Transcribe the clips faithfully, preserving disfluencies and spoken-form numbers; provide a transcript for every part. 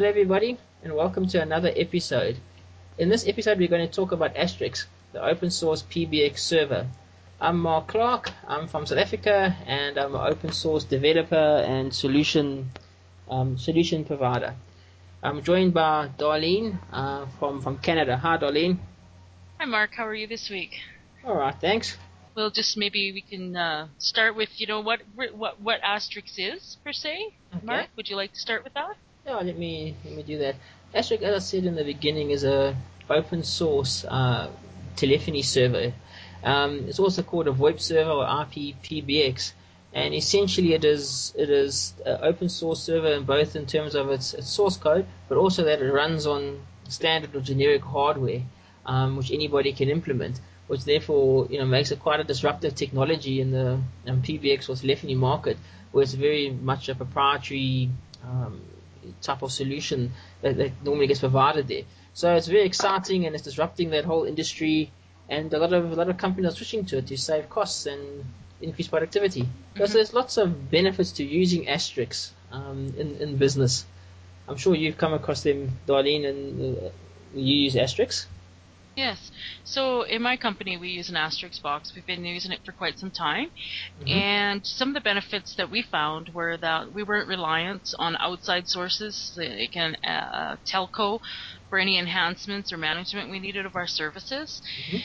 Hello, everybody, and welcome to another episode. In this episode, we're going to talk about Astrix, the open source P B X server. I'm Mark Clark. I'm from South Africa, and I'm an open source developer and solution um, solution provider. I'm joined by Darlene uh, from from Canada. Hi, Darlene. Hi, Mark. How are you this week? All right, thanks. Well, just maybe we can uh, start with, you know, what what what Astrix is per se. Okay. Mark, would you like to start with that? Yeah, let me let me do that. Astrix, as I said in the beginning, is a open source uh, telephony server. Um, it's also called a VoIP server or I P P B X, and essentially it is it is an open source server in both in terms of its, its source code, but also that it runs on standard or generic hardware, um, which anybody can implement, which therefore you know makes it quite a disruptive technology in the um, P B X or telephony market, where it's very much a proprietary um, type of solution that, that normally gets provided there. So it's very exciting and it's disrupting that whole industry, and a lot of a lot of companies are switching to it to save costs and increase productivity. Mm-hmm. So there's lots of benefits to using Astrix um, in in business. I'm sure you've come across them, Darlene, and uh, you use Astrix. Yes. So in my company, we use an Astrix box. We've been using it for quite some time. Mm-hmm. And some of the benefits that we found were that we weren't reliant on outside sources, like an uh, telco, for any enhancements or management we needed of our services. Mm-hmm.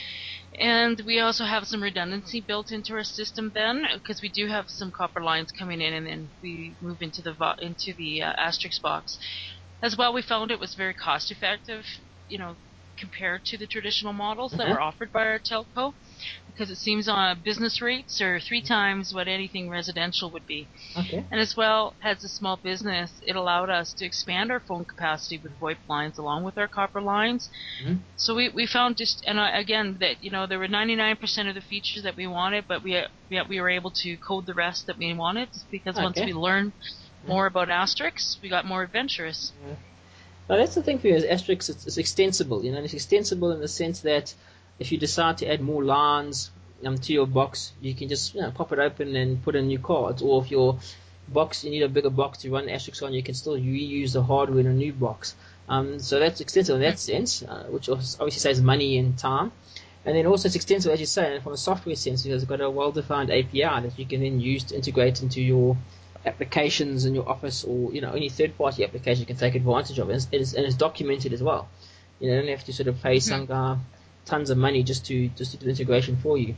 And we also have some redundancy built into our system then, because we do have some copper lines coming in, and then we move into the vo- into the uh, Astrix box. As well, we found it was very cost effective, you know, compared to the traditional models that Mm-hmm. were offered by our telco, because it seems on uh, business rates are three times what anything residential would be. Okay. And as well, as a small business, it allowed us to expand our phone capacity with VoIP lines along with our copper lines. Mm-hmm. So we, we found just, and uh, again, that, you know, there were ninety-nine percent of the features that we wanted, but we, we, we were able to code the rest that we wanted, because okay. once we learned more about Astrix, we got more adventurous. Yeah. Now that's the thing for you is Astrix, it's, it's extensible, you know, and it's extensible in the sense that if you decide to add more lines um, to your box, you can just you know, pop it open and put in new cards. Or if your box, you need a bigger box to run Astrix on, you can still reuse the hardware in a new box. Um, so that's extensive in that sense, uh, which obviously saves money and time. And then also it's extensive, as you say, from a software sense, because it's got a well-defined A P I that you can then use to integrate into your applications in your office, or you know any third-party application you can take advantage of, and it's, it is, and it's documented as well. You know, you don't have to sort of pay mm-hmm. some guy tons of money just to just to do the integration for you.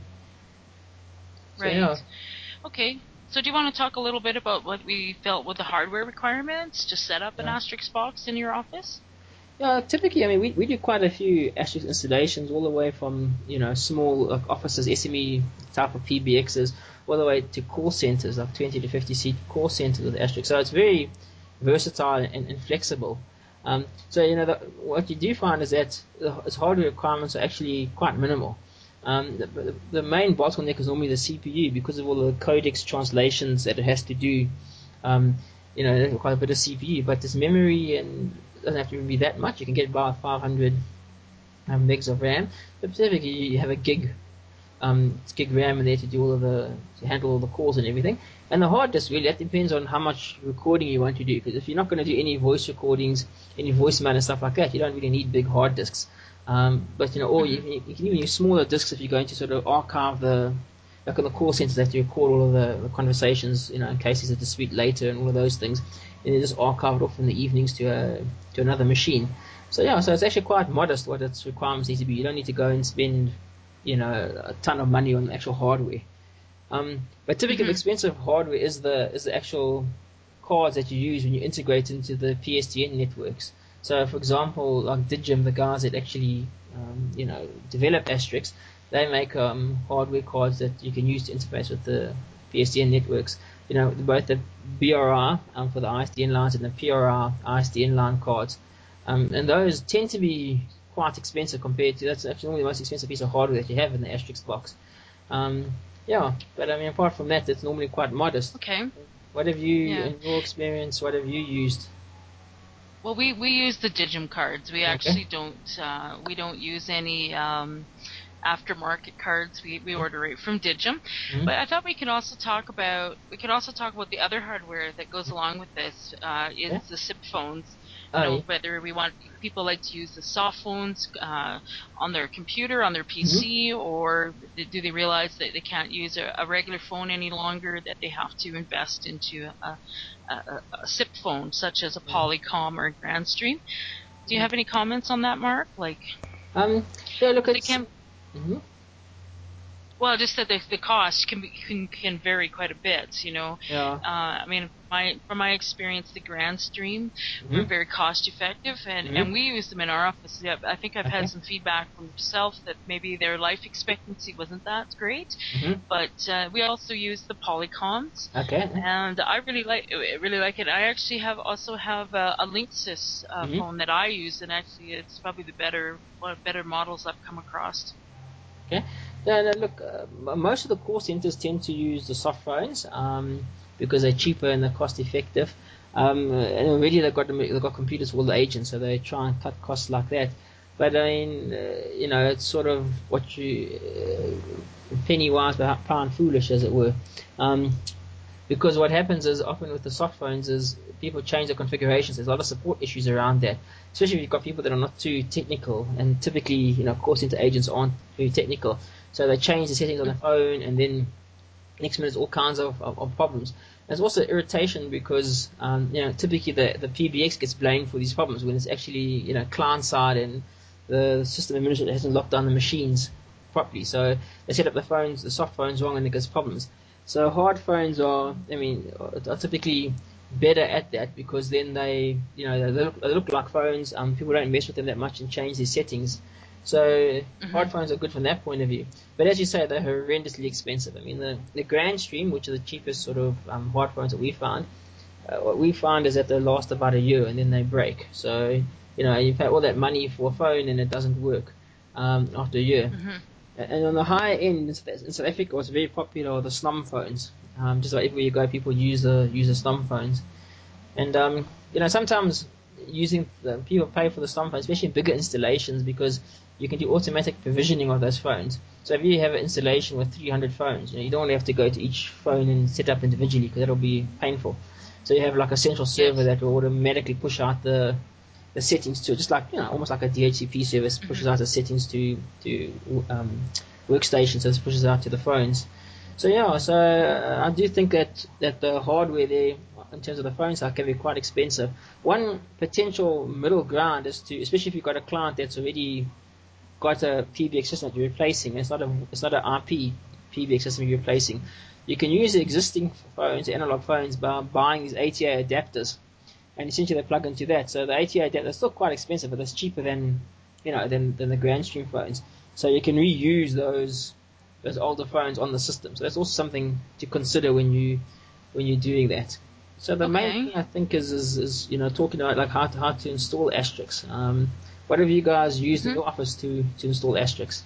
So, right. Yeah. Okay. So do you want to talk a little bit about what we felt with the hardware requirements to set up an yeah. Astrix box in your office? Yeah, typically, I mean, we, we do quite a few Astrix installations, all the way from, you know, small like offices, S M E type of P B Xs, all the way to call centers, like twenty to fifty seat call centers with Astrix. So it's very versatile and, and flexible. Um, so, you know, the, what you do find is that its hardware requirements are actually quite minimal. Um, the, the main bottleneck is normally the C P U, because of all the codecs translations that it has to do. Um, you know, it requires a bit of C P U, but this memory and doesn't have to be that much. You can get about five hundred um, megs of RAM. But typically, you have a gig, um, gig RAM in there to do all of the, to handle all the calls and everything. And the hard disk, really, that depends on how much recording you want to do. Because if you're not going to do any voice recordings, any voicemail and stuff like that, you don't really need big hard disks. Um, but you know, or you, you can even use smaller disks if you're going to sort of archive the, like on the call centers, they have to record all of the, the conversations, you know, in case there's a dispute later and all of those things. And they just archive it off in the evenings to a, to another machine. So yeah, so it's actually quite modest what its requirements need to be. You don't need to go and spend, you know, a ton of money on the actual hardware. Um, but typically, mm-hmm. the expensive hardware is the is the actual cards that you use when you integrate into the P S T N networks. So, for example, like Digim, the guys that actually, um, you know, develop Astrix, they make um, hardware cards that you can use to interface with the P S T N networks. You know, both the B R I um, for the I S D N lines and the P R I I S D N line cards. Um, and those tend to be quite expensive compared to, that's actually normally the most expensive piece of hardware that you have in the Astrix box. Um, yeah, but I mean, apart from that, it's normally quite modest. Okay. What have you, yeah. in your experience, what have you used? Well, we, we use the Digim cards. We okay. actually don't uh, we don't use any um, aftermarket cards. We we order right from Digim. Mm-hmm. But I thought we could also talk about we could also talk about the other hardware that goes along with this. Uh, is yeah. the S I P phones. You Oh, know, yeah. whether we want people like to use the soft phones uh, on their computer, on their P C, Mm-hmm. or do they realize that they can't use a, a regular phone any longer, that they have to invest into a, a, a, a S I P phone, such as a Polycom or a Grandstream? Do you have any comments on that, Mark? Like, Um, yeah, look, they it's. can. Mm-hmm. Well, just that the, the cost can, be, can can vary quite a bit. You know, Yeah. uh, I mean, my from my experience, the Grandstream were Mm-hmm. very cost effective, and, and Mm-hmm. we used them in our office. Yeah, I think I've had Okay. some feedback from yourself that maybe their life expectancy wasn't that great, Mm-hmm. but uh, we also used the Polycoms, Okay. and I really like really like it. I actually have also have a, a Linksys uh, Mm-hmm. phone that I use, and actually it's probably the better one of the better models I've come across. Okay. Yeah, no, look, uh, m- most of the call centers tend to use the soft phones um, because they're cheaper and they're cost effective. Um, uh, and already they've got they've got computers for all the agents, so they try and cut costs like that. But I mean, uh, you know, it's sort of what you uh, penny wise but pound foolish, as it were. Um, because what happens is often with the soft phones is people change the configurations. There's a lot of support issues around that, especially if you've got people that are not too technical. And typically, you know, call center agents aren't very technical, so they change the settings on the phone, and then next minute all kinds of, of, of problems. There's also irritation because um, you know typically the the P B X gets blamed for these problems when it's actually you know client side and the system administrator hasn't locked down the machines properly. So they set up the phones, the soft phones wrong, and it gets problems. So hard phones are, I mean, are typically better at that because then they, you know, they look, they look like phones. Um, people don't mess with them that much and change their settings. So Mm-hmm. hard phones are good from that point of view. But as you say, they're horrendously expensive. I mean, the the Grandstream, which are the cheapest sort of um, hard phones that we found, uh, what we find is that they last about a year and then they break. So you know, you pay all that money for a phone and it doesn't work um, after a year. Mm-hmm. And on the higher end in South Africa, what's very popular are the slum phones. Um, just like everywhere you go, people use the use the slum phones. And um, you know, sometimes using the, people pay for the slum phones, especially in bigger installations, because you can do automatic provisioning of those phones. So if you have an installation with three hundred phones, you know, you don't want to have to go to each phone and set up individually because that'll be painful. So you have like a central server Yes. that will automatically push out the the settings to, just like, you know, almost like a D H C P service pushes Mm-hmm. out the settings to to um, workstations, so it pushes out to the phones. So yeah, so uh, I do think that that the hardware there, in terms of the phone side, can be quite expensive. One potential middle ground is to, especially if you've got a client that's already got a P B X system that you're replacing. It's not a it's not an I P P B X system you're replacing. You can use the existing phones, analog phones, by buying these A T A adapters, and essentially they plug into that. So the A T A adapter is still quite expensive, but it's cheaper than you know than than the Grandstream phones. So you can reuse those those older phones on the system. So that's also something to consider when you when you're doing that. So the main Okay. thing I think is is, is you know talking about like how to how to install Asterix. Um, what have you guys used in Mm-hmm. your office to to install Asterix?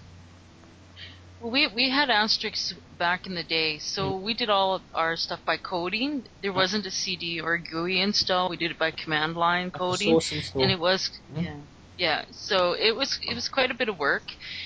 Well, we we had Asterix back in the day, Mm. so we did all of our stuff by coding. There Uh, wasn't a C D or a G U I install. We did it by command line like the coding, source and install. it was Mm. yeah yeah. So it was it was quite a bit of work,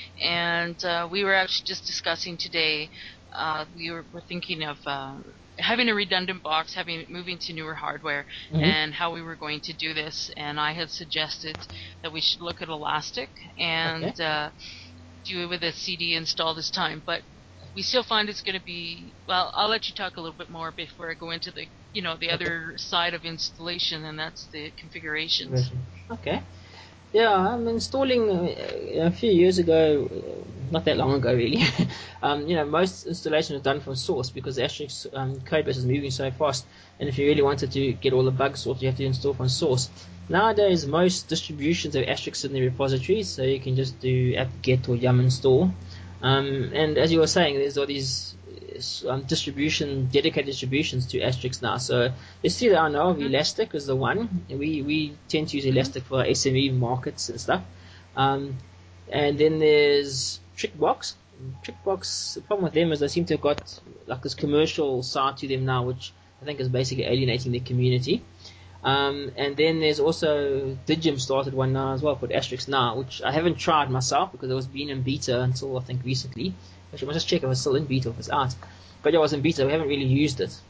and uh, we were actually just discussing today. Uh, we were, were thinking of uh, having a redundant box, having moving to newer hardware, Mm-hmm. and how we were going to do this. And I had suggested that we should look at Elastic Okay. and. Uh, do it with a C D install this time, but we still find it's going to be, well, I'll let you talk a little bit more before I go into the, you know, the Okay. other side of installation, and that's the configurations. Version. Okay. Yeah, I'm installing uh, a few years ago, uh, not that long ago really. um, you know, most installation is done from source because the Asterix um, codebase is moving so fast. And if you really wanted to get all the bugs sorted, you have to install from source. Nowadays, most distributions have Asterix in their repositories, so you can just do apt-get or yum install. Um, and as you were saying, there's all these um, distribution, dedicated distributions to Asterix now. So there's three that I know of. Mm-hmm. Elastic is the one. We we tend to use Mm-hmm. Elastic for S M E markets and stuff. Um, and then there's Trickbox. Trickbox, the problem with them is they seem to have got like this commercial side to them now, which I think is basically alienating their community. Um, and then there's also Digim started one now as well called Asterix Now, which I haven't tried myself because it was been in beta until I think recently. Actually, I must just check if it's still in beta or if it's out. But yeah, it was in beta. We haven't really used it.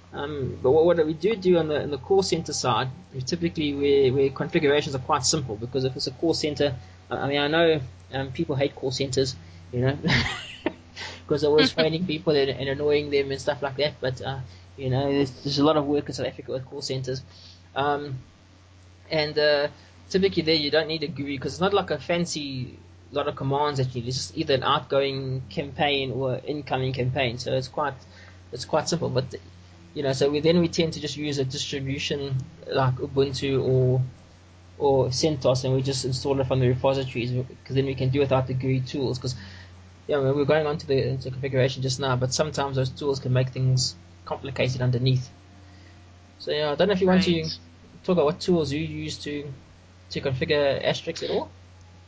Um, but what, what we do do on the, on the call center side is typically where, where configurations are quite simple, because if it's a call center, I mean, I know um, people hate call centers, you know, because they're always phoning people and, and annoying them and stuff like that. But uh, you know, there's, there's a lot of work in South Africa with call centers, um, and uh, typically there you don't need a G U I, because it's not like a fancy lot of commands that you need. It's just either an outgoing campaign or incoming campaign. So it's quite it's quite simple. But you know, so we then we tend to just use a distribution like Ubuntu or or CentOS, and we just install it from the repositories, because then we can do it without the G U I tools. Because yeah, we're going on to the into configuration just now, but sometimes those tools can make things complicated underneath. So yeah, I don't know if you want Right. to talk about what tools you use to to configure Asterix at all.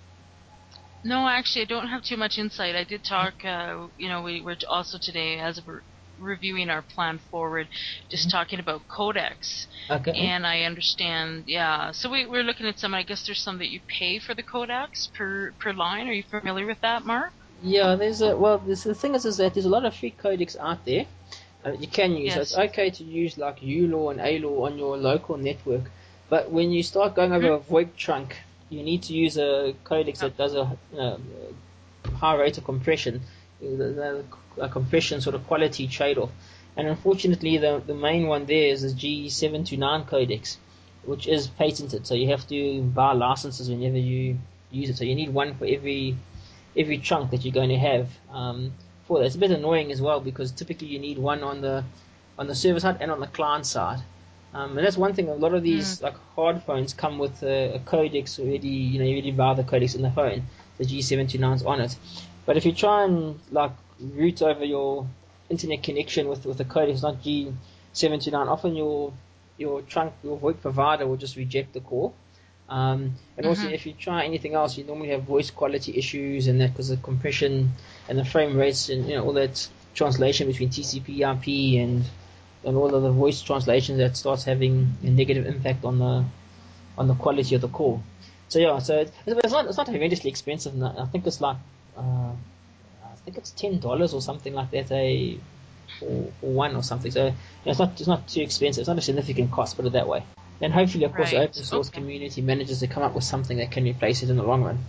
No, actually, I don't have too much insight. I did talk, uh, you know, we were also today, as we're reviewing our plan forward, just Mm-hmm. talking about codecs. Okay. And I understand, yeah. So we, we're looking at some, I guess there's some that you pay for the codecs per, per line. Are you familiar with that, Mark? Yeah, there's a well. There's, the thing is, is that there's a lot of free codecs out there uh, you can use. So it's Yes. okay to use like U L A W and A L A W on your local network, but when you start going over Mm-hmm. a VoIP trunk, you need to use a codex Oh, that does a, uh high rate of compression, the, the, a compression sort of quality trade-off. And unfortunately, the the main one there is the G seven twenty-nine codex, which is patented. So you have to buy licenses whenever you use it. So you need one for every every chunk that you're going to have um, for that. It's a bit annoying as well, because typically you need one on the on the server side and on the client side. Um, and that's one thing. A lot of mm, these like hard phones come with a, a codex already. You know, you already buy the codecs in the phone. The G seven twenty-nine's on it. But if you try and like route over your internet connection with with a codec, not G seven twenty-nine, often your your trunk, your VoIP provider will just reject the call. Um, and also, mm-hmm. if you try anything else, you normally have voice quality issues and that, because of compression and the frame rates and you know all that translation between T C P I P and and all of the voice translations, that starts having a negative impact on the on the quality of the call. So yeah, so it, it's not it's not horrendously expensive. I think it's like uh, I think it's ten dollars or something like that a for, for one or something. So you know, it's not it's not too expensive. It's not a significant cost, put it that way. And hopefully, of course, the Right. open source Okay. community manages to come up with something that can replace it in the long run.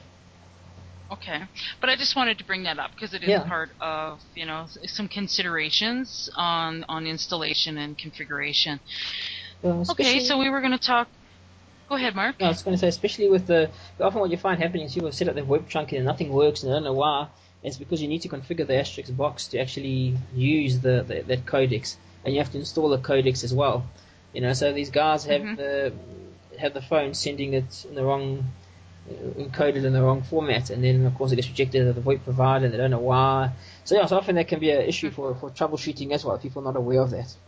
Okay. But I just wanted to bring that up because it is Yeah. part of, you know, some considerations on, on installation and configuration. Uh, Okay, especially, so we were going to talk. Go ahead, Mark. no, I was going to say, especially with the, often what you find happening is people set up their web trunk and nothing works and they don't know why. It's because you need to configure the Asterix box to actually use the, the that codecs, and you have to install the codecs as well. You know, so these guys have Mm-hmm. the have the phone sending it in the wrong encoded in the wrong format, and then of course it gets rejected at the VoIP provider, and they don't know why. So yeah, so often that can be an issue for, for troubleshooting as well. If people are not aware of that.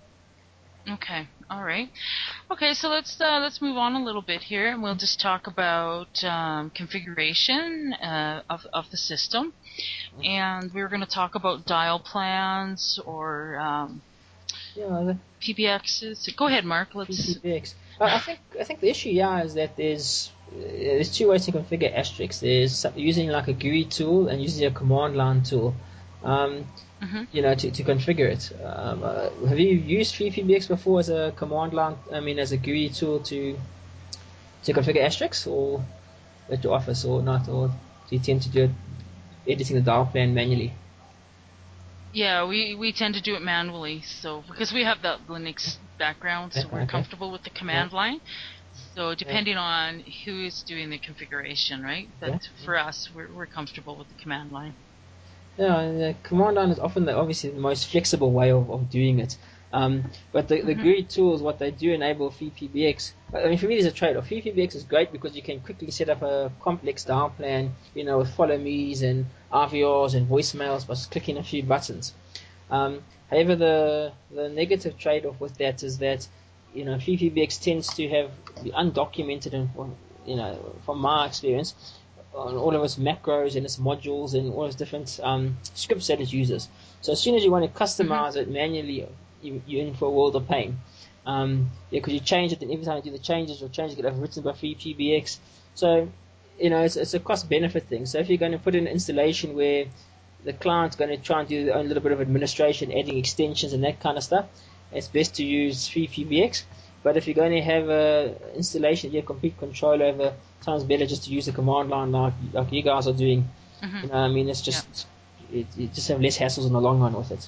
Okay. All right. Okay, so let's uh, let's move on a little bit here, and we'll just talk about um, configuration uh, of of the system, and we were going to talk about dial plans or um, Yeah, the P B Xs. Go ahead, Mark. Let's. P P X. I, I think I think the issue yeah is that there's uh, there's two ways to configure Asterix. There's some- using like a G U I tool and using a command line tool. Um, Mm-hmm. you know, to, to configure it. Um, uh, have you used FreePBX before as a command line? I mean, as a G U I tool to to configure Asterix, or at your office, or not, or do you tend to do it editing the dial plan manually? Yeah, we, we tend to do it manually, so because we have that Linux background, so we're Okay. comfortable with the Yeah. command line. So Yeah. depending on who is doing the configuration, right? But Okay. for us, we're we're comfortable with the command line. Yeah, and the command line is often the, obviously the most flexible way of, of doing it. Um, but the, the Mm-hmm. G U I tools, what they do enable FreePBX. I mean, for me, there's a trade-off. FreePBX is great because you can quickly set up a complex dial plan, you know, with follow me's and R V Rs and voicemails by just clicking a few buttons. Um, however, the the negative trade-off with that is that, you know, FreePBX tends to have be undocumented, and you know, from my experience, on all of its macros and its modules and all its different um, scripts that it uses. So as soon as you want to Mm-hmm. customize it manually, you, you're in for a world of pain. Um, yeah, because you change it, and every time you do the changes, your changes get overwritten by FreePBX. So, you know, it's, it's a cost-benefit thing. So if you're going to put in an installation where the client's going to try and do their own little bit of administration, adding extensions and that kind of stuff, it's best to use three P B X. But if you're going to have a installation, you have complete control over, sounds better just to use the command line like like you guys are doing. Mm-hmm. You know, I mean, it's just yeah. it, you just have less hassles in the long run with it.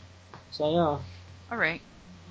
So yeah. All right.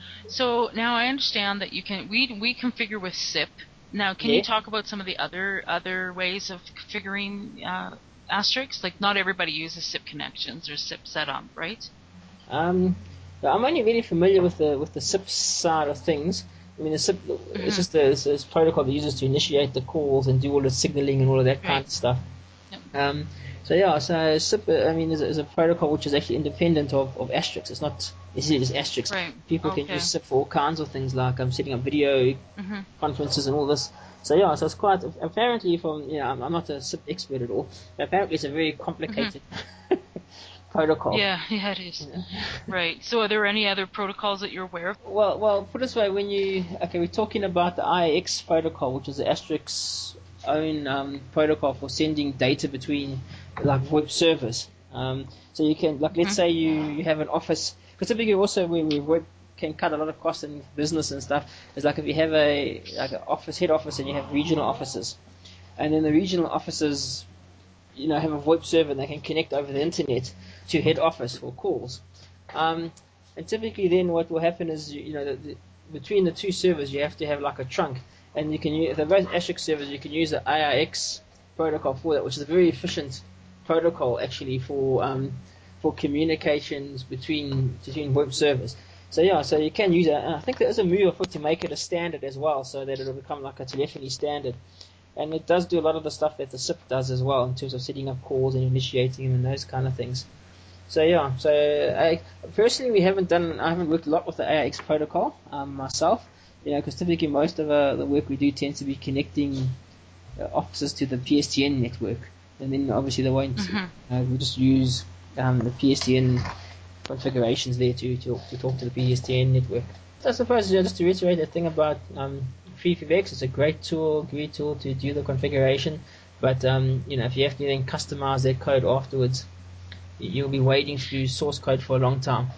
So now I understand that you can we we configure with S I P. Now, can Yeah. you talk about some of the other other ways of configuring uh, Asterix? Like, not everybody uses S I P connections or S I P setup, right? Um, I'm only really familiar with the with the S I P side of things. I mean, the S I P Mm-hmm. it's just a, it's a protocol that uses to initiate the calls and do all the signaling and all of that kind Right. of stuff. Yep. Um, so yeah, so S I P, I mean, is a, is a protocol which is actually independent of, of Asterix. It's not necessarily just Asterix. Right. People Okay. can use S I P for all kinds of things, like um, setting up video Mm-hmm. conferences and all this. So yeah, so it's quite apparently from you know I'm, I'm not a S I P expert at all. But apparently, it's a very complicated Mm-hmm. protocol. Yeah, yeah, it is. Yeah. Right. So, are there any other protocols that you're aware of? Well, well, put it this way: when you okay, we're talking about the I A X protocol, which is the Asterix own um, protocol for sending data between like VoIP servers. Um, so you can like let's Mm-hmm. say you, you have an office because typically also where we VoIP can cut a lot of costs in business and stuff. It's like if you have a like an office head office and you have regional offices, and then the regional offices you know have a VoIP server and they can connect over the internet to head office for calls. Um, and typically, then what will happen is, you know, the, the, between the two servers, you have to have like a trunk, and you can use they're both Asterix servers. You can use the I I X protocol for that, which is a very efficient protocol actually for um, for communications between between web servers. So yeah, so you can use it. And I think there is a move afoot to make it a standard as well, so that it'll become like a telephony standard. And it does do a lot of the stuff that the S I P does as well in terms of setting up calls and initiating them and those kind of things. So yeah, so I personally we haven't done I haven't worked a lot with the A I X protocol um, myself, you know, because typically most of uh, the work we do tends to be connecting uh, offices to the P S T N network, and then obviously they won't. Mm-hmm. Uh, we just use um, the P S T N configurations there to, to to talk to the P S T N network. So I suppose you know, just to reiterate the thing about um, FreePBX, it's a great tool, great tool to do the configuration, but um, you know if you have to then customize that code afterwards, you'll be wading through source code for a long time.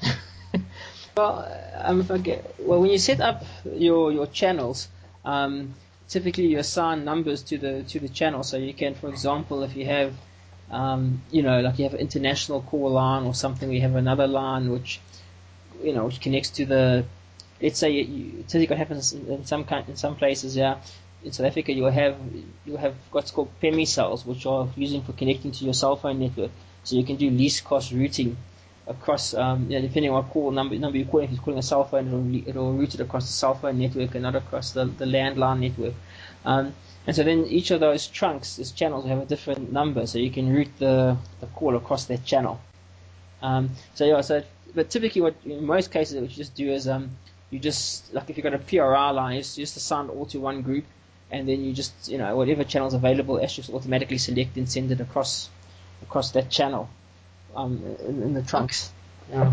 well, um, if I get, well, when you set up your your channels, um, typically you assign numbers to the to the channel. So you can, for example, if you have, um, you know, like you have an international call line or something, you have another line which, you know, which connects to the. Let's say you, you, typically what happens in some in some places, yeah. In South Africa, you have you have what's called P E M I cells, which are using for connecting to your cell phone network. So you can do least cost routing across, um, you know, depending on what call number number you're calling. If you're calling a cell phone, it'll it'll route it across the cell phone network and not across the the landline network. Um, and so then each of those trunks, these channels, have a different number, so you can route the the call across that channel. Um, so yeah, so but typically, what in most cases, what you just do is um, you just like if you've got a P R I line, you just, you just assign it all to one group, and then you just you know whatever channel is available, Asterix automatically select and send it across across that channel um, in, in the trunks. Yeah.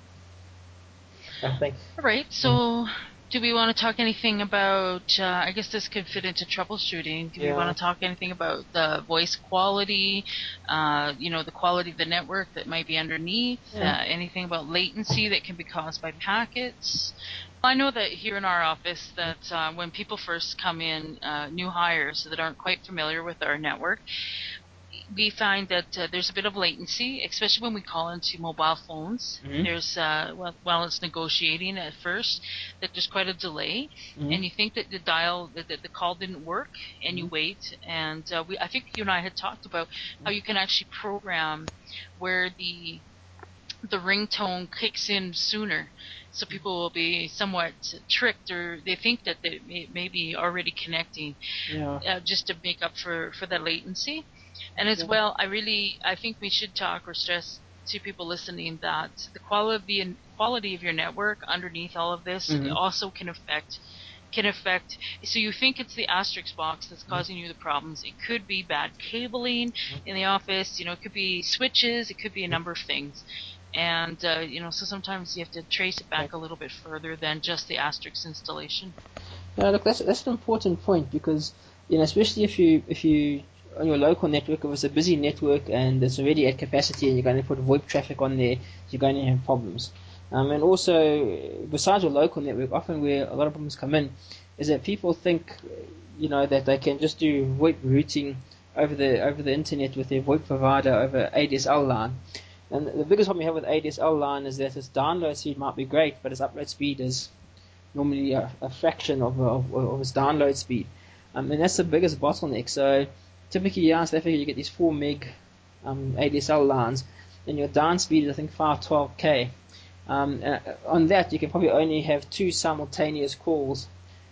I think. All right. Yeah. So, do we want to talk anything about? Uh, I guess this could fit into troubleshooting. Do we Yeah. want to talk anything about the voice quality? Uh, you know, the quality of the network that might be underneath. Yeah. Uh, anything about latency that can be caused by packets? I know that here in our office, that uh, when people first come in, uh, new hires that aren't quite familiar with our network, we find that uh, there's a bit of latency, especially when we call into mobile phones. Mm-hmm. There's uh, well, while it's negotiating at first, that there's quite a delay, Mm-hmm. and you think that the dial that, that the call didn't work, and Mm-hmm. you wait. And uh, we, I think you and I had talked about how you can actually program where the the ringtone kicks in sooner, so people will be somewhat tricked, or they think that they may, may be already connecting, Yeah. uh, just to make up for for that latency. And as Yeah. well, I really I think we should talk or stress to people listening that the quality and quality of your network underneath all of this Mm-hmm. also can affect can affect. So you think it's the Asterix box that's Mm-hmm. causing you the problems. It could be bad cabling in the office. You know, it could be switches. It could be a number of things. And uh, you know, so sometimes you have to trace it back a little bit further than just the Asterix installation. Yeah, look, that's that's an important point because you know, especially if you if you on your local network, if it's a busy network and it's already at capacity and you're going to put VoIP traffic on there, you're going to have problems. Um, and also, besides your local network, often where a lot of problems come in is that people think, you know, that they can just do VoIP routing over the over the internet with their VoIP provider over A D S L line. And the biggest problem you have with A D S L line is that its download speed might be great, but its upload speed is normally a, a fraction of, of, of its download speed. Um, and that's the biggest bottleneck. So typically, yeah, in South Africa, you get these four meg um, A D S L lines, and your down speed is, I think, five twelve K. Um, and on that, you can probably only have two simultaneous calls,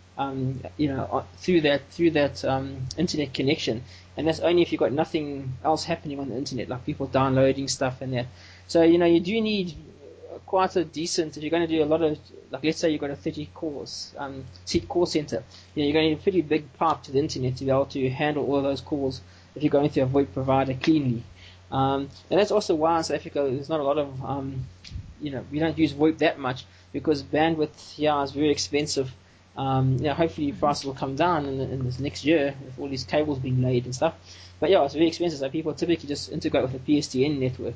um, you know, through that through that um, internet connection, and that's only if you've got nothing else happening on the internet, like people downloading stuff and that. So you know, you do need quite a decent. If you're going to do a lot of, like, let's say you've got a thirty cores um, seat call center, you know, you're going to need a pretty big pipe to the internet to be able to handle all of those calls if you're going through a VoIP provider cleanly. Um, and that's also why in South Africa there's not a lot of um, you know, we don't use VoIP that much because bandwidth here is very expensive. Um, you know, hopefully prices will come down in, the, in this next year with all these cables being laid and stuff. But yeah, it's very expensive. So people typically just integrate with the P S T N network.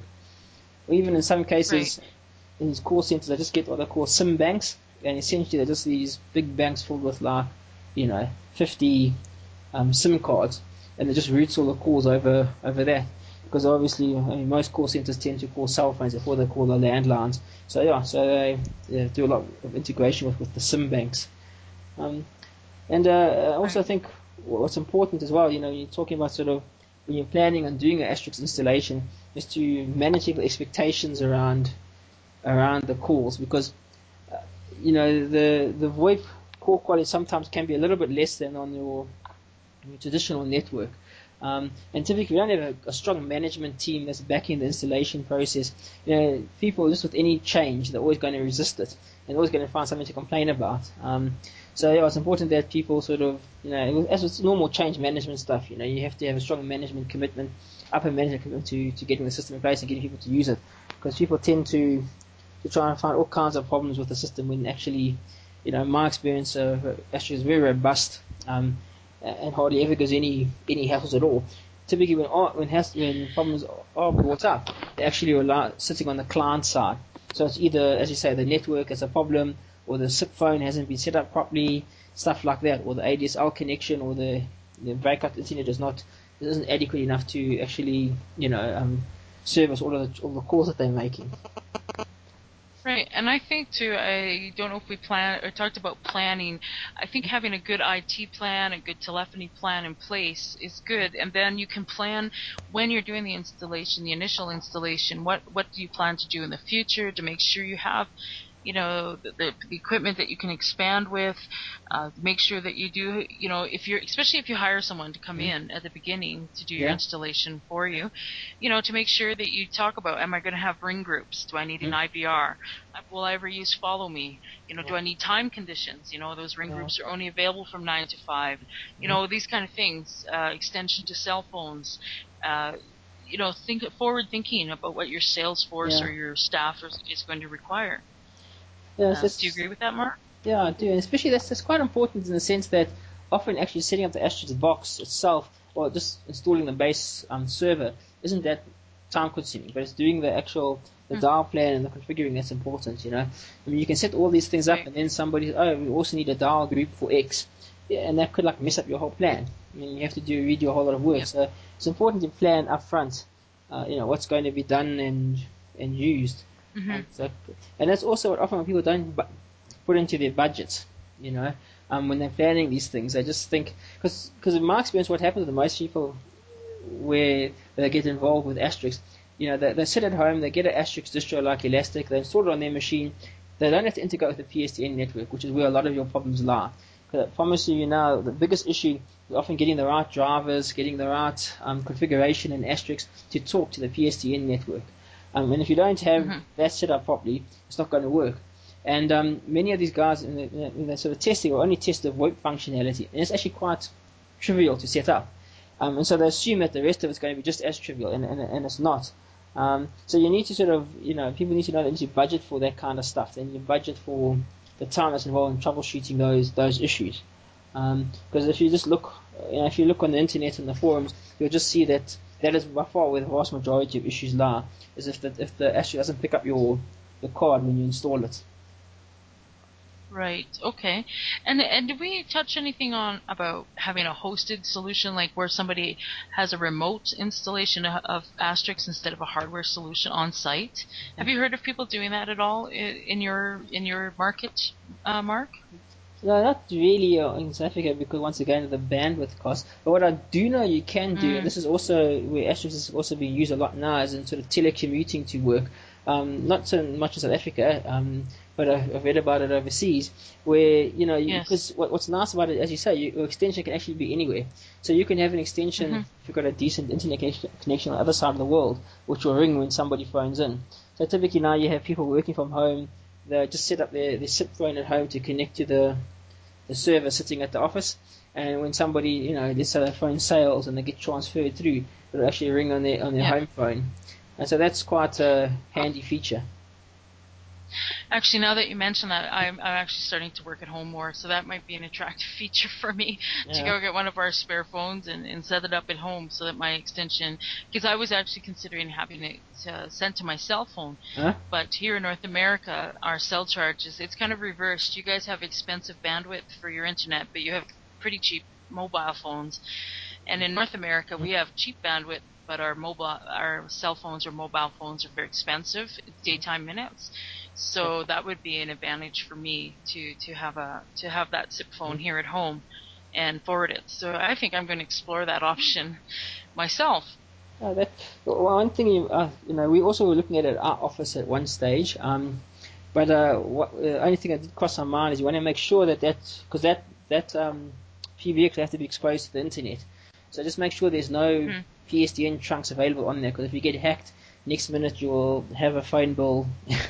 Or even in some cases, right, in these call centers, they just get what they call SIM banks, and essentially they're just these big banks filled with like, you know, fifty um, SIM cards, and it just routes all the calls over over that. Because obviously, I mean, most call centers tend to call cell phones before they call the landlines. So yeah, so they, they do a lot of integration with, with the SIM banks. Um, and uh, I also think what's important as well, you know, you're talking about sort of when you're planning on doing an Astrix installation, is to manage the expectations around around the calls, because uh, you know the the VoIP call quality sometimes can be a little bit less than on your, your traditional network. Um, and typically, we don't have a, a strong management team that's backing the installation process. You know, people just with any change, they're always going to resist it, and always going to find something to complain about. Um, so yeah, it's important that people sort of, you know, as with normal change management stuff, you know, you have to have a strong management commitment, upper management commitment to, to getting the system in place and getting people to use it, because people tend to to try and find all kinds of problems with the system when actually, you know, in my experience, uh, actually is very robust. Um, and hardly ever gives any any hassles at all. Typically, when when, has, when problems are brought up, they actually rely sitting on the client side. So it's either, as you say, the network is a problem, or the S I P phone hasn't been set up properly, stuff like that, or the A D S L connection, or the the breakout internet is not isn't adequate enough to actually, you know, um, service all of the, all the calls that they're making. Right, and I think too, I don't know if we plan or talked about planning. I think having a good I T plan, a good telephony plan in place is good, and then you can plan when you're doing the installation, the initial installation. What what do you plan to do in the future to make sure you have, you know, the, the, the equipment that you can expand with. Uh, make sure that you do, you know, if you're, especially if you hire someone to come mm-hmm. in at the beginning to do yeah. your installation for you, you know, to make sure that you talk about, am I going to have ring groups? Do I need mm-hmm. an I V R? Will I ever use Follow Me? You know, yeah. do I need time conditions? You know, those ring yeah. groups are only available from nine to five. You mm-hmm. know, these kind of things. Uh, extension to cell phones. Uh, you know, think forward thinking about what your sales force yeah. or your staff is, is going to require. Yeah, uh, do you agree with that, Mark? Yeah, I do. And especially that's, that's quite important in the sense that often actually setting up the Astrix box itself, or just installing the base um, server, isn't that time consuming, but it's doing the actual the mm. dial plan and the configuring that's important, you know. I mean, you can set all these things up, right. and then somebody, oh, we also need a dial group for X, yeah, and that could like mess up your whole plan. I mean, you have to do redo a whole lot of work. Yep. So it's important to plan up front, uh, you know, what's going to be done and and used. Mm-hmm. Um, so, and that's also what often people don't bu- put into their budgets, you know, um, when they're planning these things. They just think, because in my experience, what happens with most people where they get involved with Astrix, you know, they, they sit at home, they get an Astrix distro like Elastic, they install it on their machine, they don't have to integrate with the P S T N network, which is where a lot of your problems lie. Because I promise you, you now, the biggest issue is often getting the right drivers, getting the right um, configuration in Astrix to talk to the P S T N network. Um, and if you don't have mm-hmm. that set up properly, it's not going to work. And um, many of these guys, in the, in the sort of testing, will only test the VoIP functionality, and it's actually quite trivial to set up. Um, and so they assume that the rest of it's going to be just as trivial, and, and, and it's not. Um, so you need to sort of, you know, people need to know that you need to budget for that kind of stuff. Then you budget for the time that's involved in troubleshooting those those issues. Um, because if you just look, you know, if you look on the internet and the forums, you'll just see that that is by far where the vast majority of issues lie. Is if the if the Astrix doesn't pick up your the card when you install it. Right. Okay. And and did we touch anything on about having a hosted solution, like where somebody has a remote installation of, of Asterix instead of a hardware solution on site? Have you heard of people doing that at all in, in your in your market, uh, Mark? No, not really uh, in South Africa because once again the bandwidth cost. But what I do know you can do, Mm. and this is also where Asterix is also being used a lot now, is in sort of telecommuting to work. Um, not so much in South Africa, um, but I've read about it overseas, where you know Yes. because what, what's nice about it, as you say, you, your extension can actually be anywhere. So you can have an extension Mm-hmm. if you've got a decent internet connection connection on the other side of the world, which will ring when somebody phones in. So typically now you have people working from home. They just set up their, their SIP phone at home to connect to the the server sitting at the office, and when somebody, you know, let's say their phone sales and they get transferred through, it'll actually ring on their on their Yeah. home phone, and so that's quite a handy feature. Actually, now that you mention that, I'm, I'm actually starting to work at home more, so that might be an attractive feature for me to Yeah. go get one of our spare phones and, and set it up at home so that my extension, because I was actually considering having it uh, sent to my cell phone, Huh? but here in North America, our cell charges, it's kind of reversed. You guys have expensive bandwidth for your internet, but you have pretty cheap mobile phones. And in North America, we have cheap bandwidth, but our mobile, our cell phones or mobile phones are very expensive, daytime minutes. So that would be an advantage for me to, to have a to have that SIP phone here at home and forward it. So I think I'm going to explore that option myself. Uh, that well, one thing you, uh, you know, we also were looking at it at our office at one stage. Um, but uh, what, the only thing that did cross our mind is you want to make sure that that because that that um, P B X have to be exposed to the internet. So just make sure there's no Hmm. P S D N chunks available on there, because if you get hacked, next minute you'll have a phone bill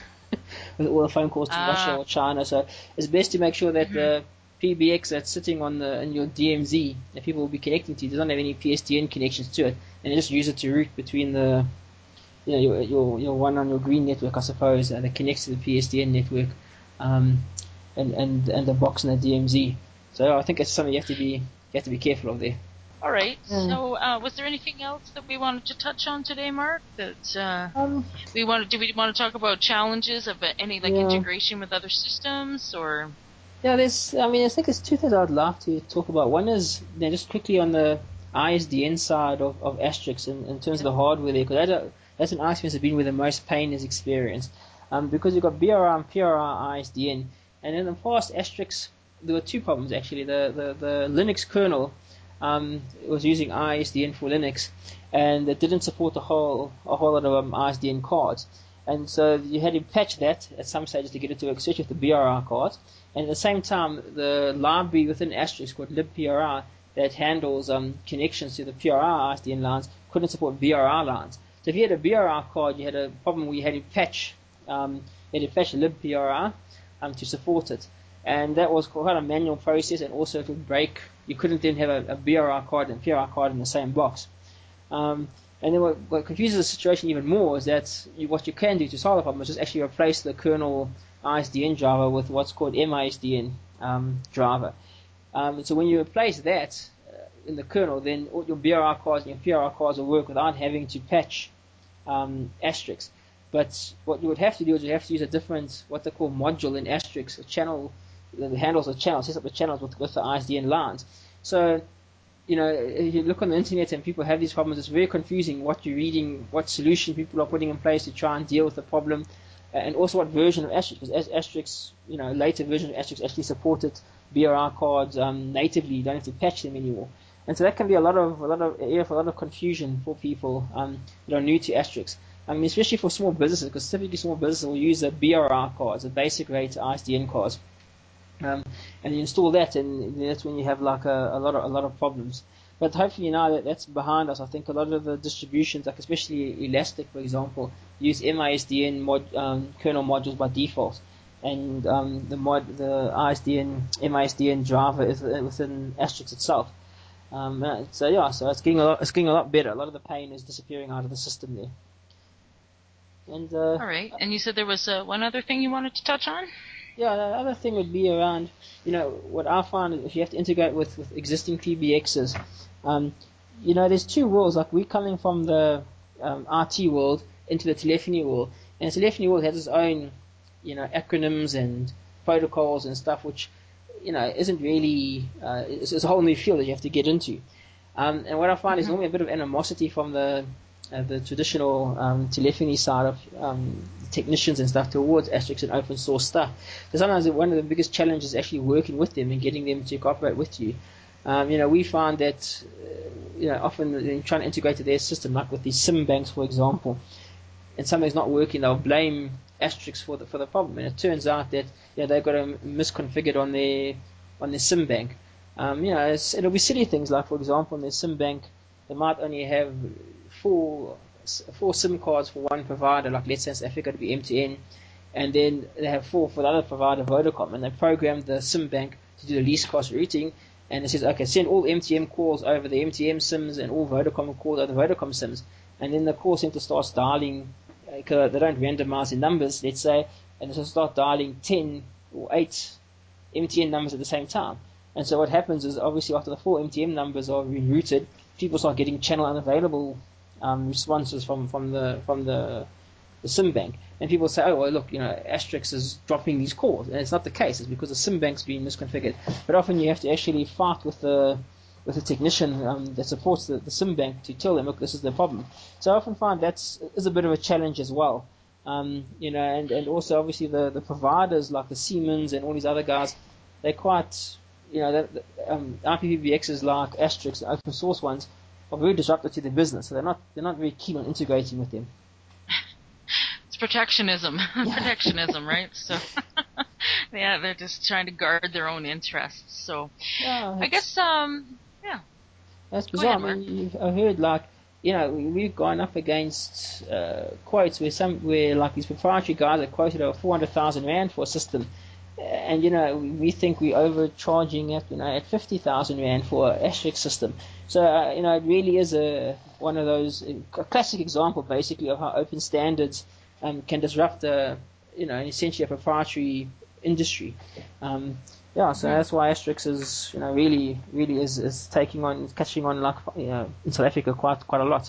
with all the phone calls to Ah. Russia or China. So it's best to make sure that Mhm. the P B X that's sitting on the in your D M Z that people will be connecting to doesn't have any P S D N connections to it, and you just use it to route between the you know your your, your one on your green network, I suppose, uh, that connects to the P S D N network, um, and and and the box in the D M Z. So I think it's something you have to be you have to be careful of there. All right. Yeah. So, uh, was there anything else that we wanted to touch on today, Mark? That uh, Um, we wanted? Do we want to talk about challenges of uh, any like Yeah. integration with other systems, or? Yeah, there's, I mean, I think there's two things I'd love to talk about. One is, you know, just quickly on the I S D N side of, of Asterix in, in terms of the hardware there, because that, that's an I S D N that's been where the most pain is experienced. Um, because you've got B R I and P R I I S D N, and in the past, Asterix, there were two problems actually. The, the, the Linux kernel um, was using I S D N for Linux, and it didn't support a whole, a whole lot of um, I S D N cards. And so you had to patch that at some stages to get it to work, especially with the B R I cards. And at the same time, the library within Asterix called libPRI that handles um, connections to the P R I I S D N lines couldn't support B R I lines. So if you had a B R I card, you had a problem where you had to patch, um, you had to patch libPRI um, to support it. And that was quite a manual process, and also it would break. You couldn't then have a, a B R I card and P R I card in the same box. Um, and then what, what confuses the situation even more is that you, what you can do to solve the problem is just actually replace the kernel I S D N driver with what's called M I S D N um, driver. Um, so when you replace that uh, in the kernel, then all your B R I cards and your P R I cards will work without having to patch um, Asterix. But what you would have to do is you have to use a different, what they call module in Asterix, a channel that handles the channels, sets up the channels with, with the I S D N lines. So you know, if you look on the internet and people have these problems, it's very confusing what you're reading, what solution people are putting in place to try and deal with the problem, and also what version of Asterix, because Asterix, you know, later version of Asterix actually supported B R I cards um, natively. You don't have to patch them anymore. And so that can be a lot of a lot of area for a lot of confusion for people um, that are new to Asterix. I mean, especially for small businesses, because typically small businesses will use the B R I cards, the basic rate I S D N cards. Um, and you install that, and that's when you have like a, a lot of a lot of problems. But hopefully now that that's behind us, I think a lot of the distributions, like especially Elastic, for example, use M I S D N mod, um, kernel modules by default, and um, the mod the I S D N M I S D N driver is within Asterix itself. Um, so yeah, so it's getting a lot it's getting a lot better. A lot of the pain is disappearing out of the system there. And uh, All right. And you said there was uh, one other thing you wanted to touch on? Yeah, the other thing would be around, you know, what I find is if you have to integrate with, with existing P B Xs, um, you know, there's two worlds. Like we're coming from the um, R T world into the telephony world, And telephony world has its own, you know, acronyms and protocols and stuff, which, you know, isn't really, uh, it's, it's a whole new field that you have to get into. Um, and what I find mm-hmm. is normally a bit of animosity from the uh, the traditional um, telephony side of um, technicians and stuff towards Asterisk and open source stuff. So sometimes one of the biggest challenges is actually working with them and getting them to cooperate with you. Um, you know, we find that, uh, you know, often in trying to integrate to their system, like with these SIM banks, for example, and something's not working, they'll blame Asterisk for the for the problem. And it turns out that, you know, they've got it misconfigured on their on their SIM bank. Um, you know, it's, it'll be silly things like, for example, in their SIM bank, they might only have four four SIM cards for one provider, like let's say in South Africa to be M T N, and then they have four for the other provider, Vodacom, and they programmed the SIM bank to do the least cost routing, and it says, okay, send all M T N calls over the M T N SIMs and all Vodacom calls over the Vodacom SIMs, and then the call center starts dialing, because they don't randomize the numbers, let's say, and they start dialing ten or eight M T N numbers at the same time. And so what happens is, obviously, after the four M T N numbers are rerouted, people start getting channel unavailable um, responses from, from the from the, the SIM bank. And people say, oh, well, look, you know, Asterisk is dropping these calls. And it's not the case. It's because the SIM bank's been misconfigured. But often you have to actually fight with the with the technician um, that supports the, the SIM bank to tell them, look, this is the problem. So I often find that's is a bit of a challenge as well. Um, you know, and, and also obviously the, the providers like the Siemens and all these other guys, they're quite, you know, the, the, um, I P v Xs like Asterisk, the open source ones, are very disruptive to their business. So they're not they're not very keen on integrating with them. It's protectionism, protectionism, right? So yeah, they're just trying to guard their own interests. So yeah, I guess um yeah. That's bizarre. Ahead, I mean, you've, I heard like, you know, we've gone up against uh, quotes where some where like these proprietary guys are quoted over four hundred thousand rand for a system, and you know we think we're overcharging at you know at fifty thousand rand for an Asterisk system. So uh, you know it really is a one of those a classic example basically of how open standards um, can disrupt a you know essentially a proprietary industry. Um, Yeah, so that's why Asterisk is, you know, really, really is, is taking on, catching on like, you know, in South Africa quite, quite a lot.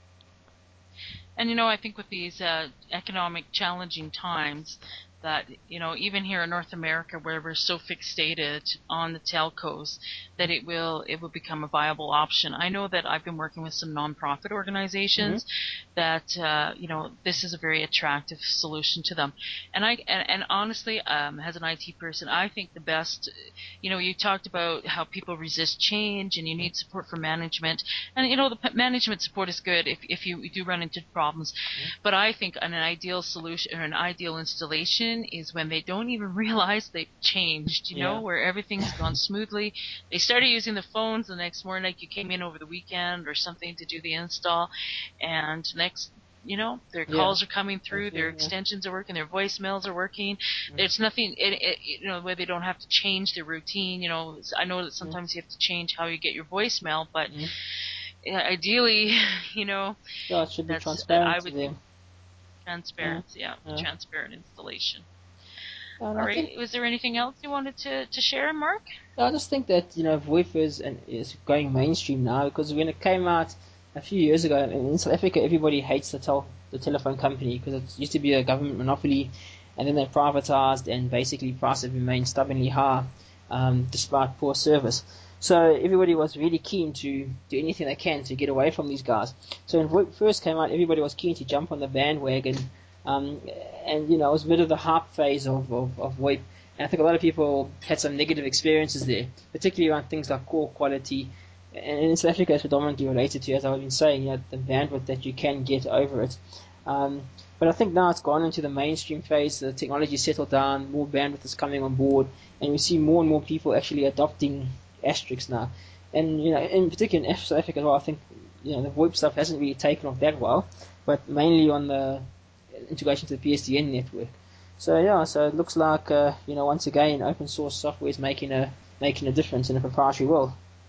And you know, I think with these uh, economic challenging times, that you know, even here in North America, where we're so fixated on the telcos, that it will it will become a viable option. I know that I've been working with some nonprofit organizations mm-hmm. that uh, you know this is a very attractive solution to them. And I and, and honestly, um, as an I T person, I think the best. You know, you talked about how people resist change, and you need support from management. And you know, the management support is good if if you do run into problems. Mm-hmm. But I think an ideal solution or an ideal installation is when they don't even realize they've changed, you know, yeah. where everything's gone smoothly. They started using the phones the next morning, like you came in over the weekend or something to do the install, and next, you know, their yeah. calls are coming through, their yeah. extensions are working, their voicemails are working. Mm-hmm. There's nothing, it, it, you know, where they don't have to change their routine. You know, I know that sometimes mm-hmm. you have to change how you get your voicemail, but mm-hmm. ideally, you know, yeah, it should be transparent I would to them. think transparency, yeah, yeah, yeah. transparent installation. And All I right. think, was there anything else you wanted to, to share, Mark? I just think that, you know, VoIP is, and is going mainstream now because when it came out a few years ago in South Africa, everybody hates the, tel- the telephone company because it used to be a government monopoly, and then they privatized, and basically prices remained stubbornly high um, despite poor service. So everybody was really keen to do anything they can to get away from these guys. So when VoIP first came out, everybody was keen to jump on the bandwagon. Um, and, you know, it was a bit of the hype phase of, of, of VoIP. And I think a lot of people had some negative experiences there, particularly around things like call quality. And in South Africa, it's predominantly related to, as I've been saying, you know, the bandwidth that you can get over it. Um, but I think now it's gone into the mainstream phase. The technology settled down, more bandwidth is coming on board, and we see more and more people actually adopting Asterisk now. And, you know, in particular in South Africa as well, I think, you know, the VoIP stuff hasn't really taken off that well, but mainly on the integration to the P S T N network. So yeah, so it looks like uh, you know once again open source software is making a making a difference in a proprietary world.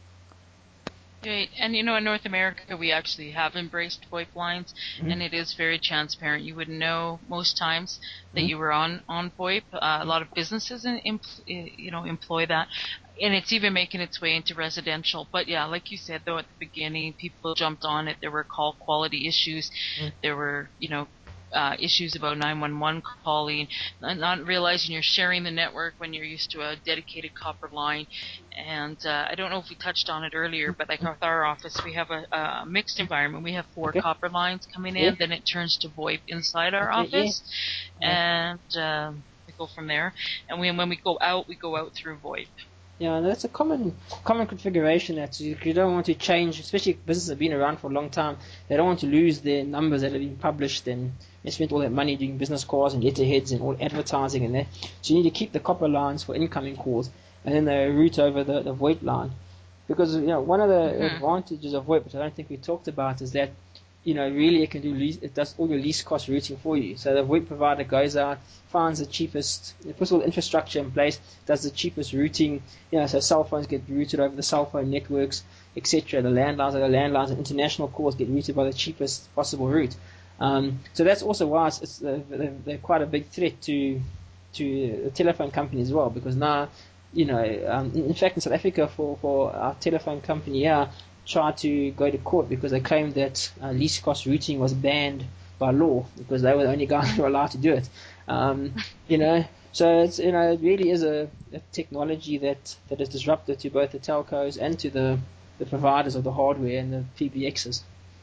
Right, and you know in North America we actually have embraced VoIP lines, mm-hmm. and it is very transparent. You would know most times that mm-hmm. you were on on VoIP. Uh, a lot of businesses in, in, you know employ that, and it's even making its way into residential. But yeah, like you said though at the beginning, people jumped on it. There were call quality issues. Mm-hmm. There were you know. uh, issues about nine one one calling, not realizing you're sharing the network when you're used to a dedicated copper line. And uh, I don't know if we touched on it earlier, but like with our office, we have a, a mixed environment. We have four Okay. copper lines coming in, Yeah. then it turns to VoIP inside our Okay, yeah. office, and uh, we go from there. And we, when we go out, we go out through VoIP. Yeah, and that's a common common configuration that you, you don't want to change, especially if businesses have been around for a long time. They don't want to lose their numbers that have been published, and they spent all that money doing business cards and letterheads and all advertising and that. So you need to keep the copper lines for incoming calls, and then they route over the, the VoIP line. Because, you know, one of the Mm-hmm. advantages of VoIP, which I don't think we talked about, is that, you know, really it can do least, it does all your least cost routing for you. So the VoIP provider goes out, finds the cheapest, it puts all the infrastructure in place, does the cheapest routing, you know, so cell phones get routed over the cell phone networks, et cetera. The landlines are the landlines, and international calls get routed by the cheapest possible route. Um, so that's also why it's, it's uh, they're, they're quite a big threat to to the telephone company as well, because now, you know, um, in fact in South Africa for, for our telephone company, yeah, tried to go to court because they claimed that uh, least cost routing was banned by law because they were the only guys who were allowed to do it. Um, you know, so it's, you know, it really is a, a technology that, that is disruptive to both the telcos and to the, the providers of the hardware and the P B Xs.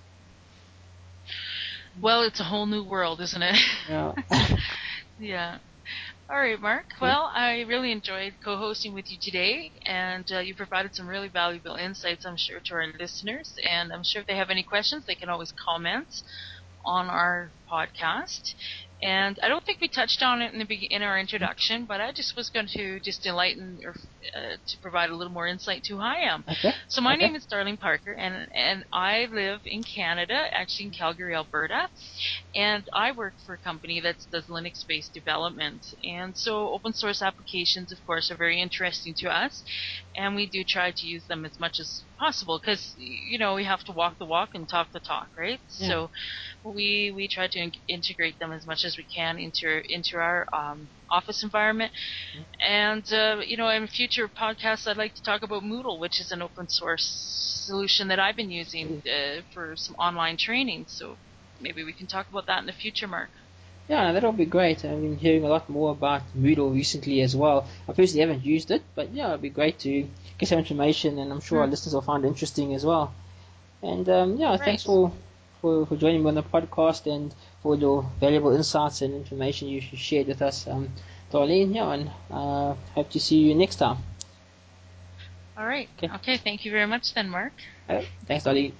Well, it's a whole new world, isn't it? Yeah. Yeah. All right, Mark. Well, I really enjoyed co-hosting with you today, and uh, you provided some really valuable insights, I'm sure, to our listeners. And I'm sure if they have any questions, they can always comment on our podcast. And I don't think we touched on it in the be- in our introduction, but I just was going to just enlighten or uh, to provide a little more insight to who I am. Okay. So my okay. name is Darlene Parker, and and I live in Canada, actually in Calgary, Alberta, and I work for a company that does Linux-based development. And so open source applications, of course, are very interesting to us, and we do try to use them as much as possible because, you know, we have to walk the walk and talk the talk, right? Yeah. So we we try to in- integrate them as much as we can into into our um, office environment. Mm-hmm. And uh, you know, in future podcasts, I'd like to talk about Moodle, which is an open source solution that I've been using uh, for some online training. So maybe we can talk about that in the future, Mark. Yeah, that'll be great. I've been hearing a lot more about Moodle recently as well. I personally haven't used it, but yeah, it'd be great to get some information, and I'm sure our listeners will find it interesting as well. And um, yeah, Right. thanks for, for, for joining me on the podcast and for your valuable insights and information you shared with us, um, Darlene. Yeah, and uh, hope to see you next time. All right. Okay. Okay. Thank you very much, then, Mark. Uh, thanks, Darlene.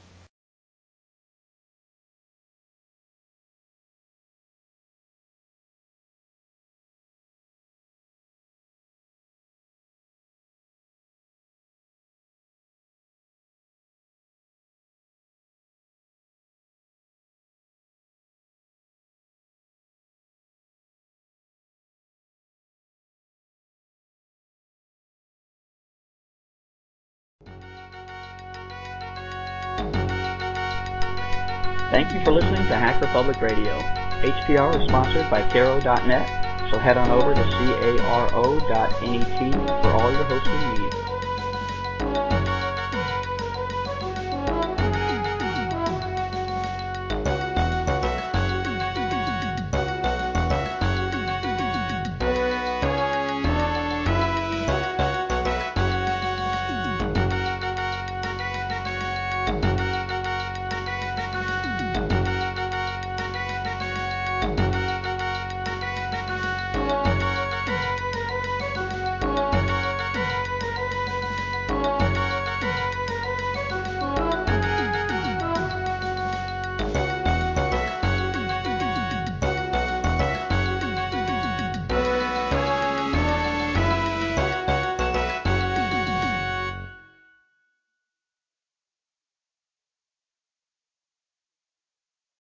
Thank you for listening to Hacker Public Radio. H P R is sponsored by Caro dot net, so head on over to caro dot net for all your hosting needs.